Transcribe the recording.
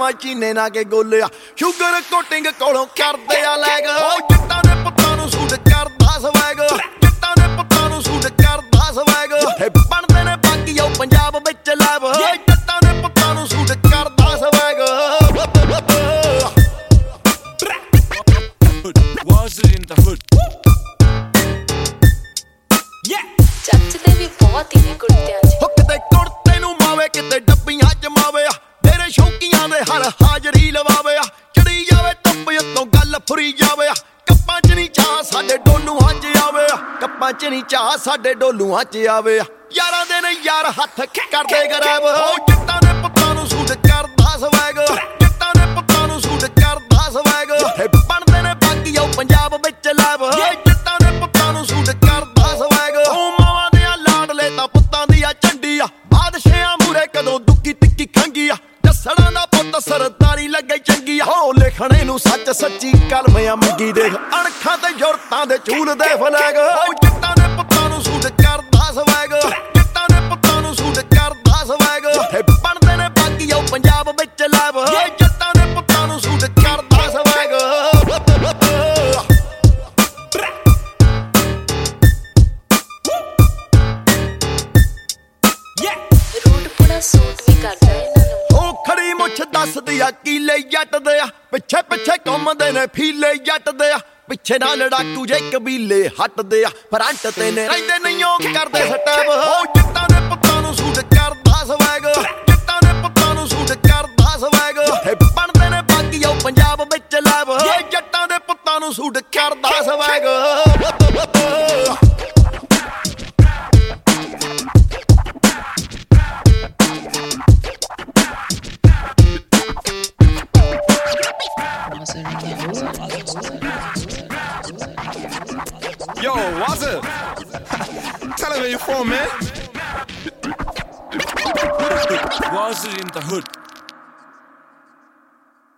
ਚੀਨੇ ਨਾ ਕੇ ਗੋਲਿਆ sugar coating ਕੋਲੋਂ ਕਰਦੇ ਆ ਲੈਗ ਜੱਟਾਂ ਦੇ ਪੁੱਤਾਂ ਨੂੰ ਸੂਟ ਕਰਦਾ ਸਵੈਗ ਜੱਟਾਂ ਦੇ ਪੁੱਤਾਂ ਨੂੰ ਸੂਟ ਕਰਦਾ ਸਵੈਗ ਜਿੱਥੇ ਬਣਦੇ ਨੇ ਬਾਕੀ ਉਹ ਪੰਜਾਬ ਵਿੱਚ ਲੈਬ ਜੱਟਾਂ ਦੇ ਪੁੱਤਾਂ ਨੂੰ ਸੂਟ ਕਰਦਾ swag Was it in the hood? ਚੱਚਦੇ ਵੀ ਬਹੁਤ ਹੀ ਨੇ ਕੁੜਤਿਆਂ 'ਚ ਕਿਤੇ ਕੁੜਤੇ ਨੂੰ ਮਾਵੇ ਕਿਤੇ ਡੱਬੀਆਂ ਜਮਾਵੇ ਤੇਰੇ ਸ਼ੌਕੀਆਂ ਦੇ ਹਰ ਹਾਜ਼ਰੀ ਲਵਾਵੇ ਚੜੀ ਜਾਵੇ ਟੱਪ ਉੱਤੋਂ ਗੱਲ ਫੁਰੀ ਜਾਵੇ ਕੱਪਾਂ 'ਚ ਨਹੀਂ ਚਾਹ ਸਾਡੇ ਡੋਲੂਆਂ 'ਚ ਆਵੇ ਕੱਪਾਂ 'ਚ ਨਹੀਂ ਚਾਹ ਸਾਡੇ ਡੋਲੂਆਂ 'ਚ ਆਵੇ ਯਾਰਾਂ ਦੇ ਨੇ ਯਾਰ ਹੱਥ ਕਰਦੇ ਗਰੈਬ ਜੱਟਾਂ ਦੇ ਪੁੱਤਾਂ ਨੂੰ ਸੂਟ ਕਰਦਾ ਸਵੈਗ ਜੱਟਾਂ ਦੇ ਪੁੱਤਾਂ ਨੂੰ ਸੂਟ ਕਰਦਾ ਸਵੈਗ ਜਿੱਥੇ ਬਣਦੇ ਨੇ ਬਾਕੀ ਉਹ ਪੰਜਾਬ ਵਿੱਚ ਲੈਬ ਜੱਟਾਂ ਦੇ ਪੁੱਤਾਂ ਨੂੰ ਸੂਟ ਕਰਦਾ ਸਵੈਗ ਉਹ ਮਾਵਾਂ ਦੇ ਲਾਡਲੇ ਤਾਂ ਪੁੱਤਾਂ ਦੀ ਆ ਝੰਡੀ ਆ ਬਾਦਸ਼ਾਹਾਂ ਮੂਰੇ ਕਦੋਂ ਦੁੱਕੀ ਤਿੱਕੀ ਖੰਗੀ ਆ ਜੱਸੜਾਂ ਦਾ ਪੁੱਤ ਸਰਦਾਰੀ ਲੱਗੇ ਚੰਗੀ ਆ ਹੋ ਲਿਖਣੇ ਨੂੰ ਸੱਚ ਸੱਚੀ ਕਲਮ ਆ ਮੰਗੀ ਦੇਖ ਅਣਖਾਂ ਤੇ ਜੁਰਤਾਂ ਦੇ ਝੂਲ ਦੇ ਫਲੈਗ ਜੱਟਾਂ ਦੇ ਪੁੱਤਾਂ ਨੂੰ ਸੂਟ ਕਰਦਾ ਸਵੈਗ ਜੱਟਾਂ ਦੇ ਪੁੱਤਾਂ ਨੂੰ ਸੂਟ ਕਰਦਾ ਸਵੈਗ ਜਿੱਥੇ ਬਣਦੇ ਨੇ ਬਾਕੀ ਉਹ ਪੰਜਾਬ ਵਿੱਚ ਲੈਬ ਜੱਟਾਂ ਦੇ ਪੁੱਤਾਂ ਨੂੰ ਸੂਟ ਕਰਦਾ ਸਵੈਗ ਰੂਟਪੁਣਾ ਸੂਟ ਵੀ ਕਰਦਾ ਇਹਨਾਂ ਨੂੰ ਉਹ ਖੜੀ ਮੁੱਛ ਦੱਸਦੀ ਆ ਕੀਲੇ ਜੱਟ ਦੇ ਆ ਪਿੱਛੇ ਪਿੱਛੇ ਘੁੰਮਦੇ ਨੇ ਫੀਲੇ ਜੱਟ ਦੇ ਆ ਪਿੱਛੇ ਨਾ ਲੜਾਕੂ ਜੇ ਕਬੀਲੇ ਹੱਟਦੇ ਆ ਫਰੰਟ ਤੇ ਨੇ ਰਹਿੰਦੇ ਨਹੀਂ ਉਹ ਕਰਦੇ ਸਟੈਪ ਉਹ ਜੱਟਾਂ ਦੇ ਪੁੱਤਾਂ ਨੂੰ ਸੂਟ ਕਰਦਾ ਸਵੈਗ ਜੱਟਾਂ ਦੇ ਪੁੱਤਾਂ ਨੂੰ ਸੂਟ ਕਰਦਾ ਸਵੈਗ ਜਿੱਥੇ ਬਣਦੇ ਨੇ ਬਾਕੀ ਉਹ ਪੰਜਾਬ ਵਿੱਚ ਲੈਬ ਜੱਟਾਂ ਦੇ ਪੁੱਤਾਂ ਨੂੰ ਸੂਟ ਕਰਦਾ swag Yo, what's it? Tell him where you're from, man. Was it in the hood?